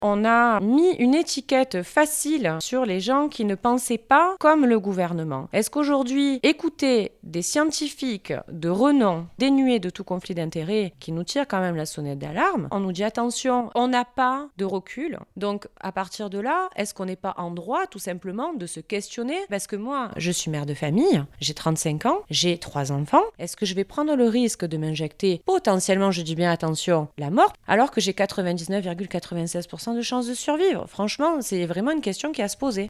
On a mis une étiquette facile sur les gens qui ne pensaient pas comme le gouvernement. Est-ce qu'aujourd'hui, écouter des scientifiques de renom, dénués de tout conflit d'intérêt, qui nous tirent quand même la sonnette d'alarme, on nous dit attention, on n'a pas de recul. Donc à partir de là, est-ce qu'on n'est pas en droit tout simplement de se questionner? Parce que moi, je suis mère de famille, j'ai 35 ans, j'ai 3 enfants. Est-ce que je vais prendre le risque de m'injecter potentiellement, je dis bien attention, la mort, alors que j'ai 99,96% de chances de survivre? Franchement, c'est vraiment une question qui est à se poser.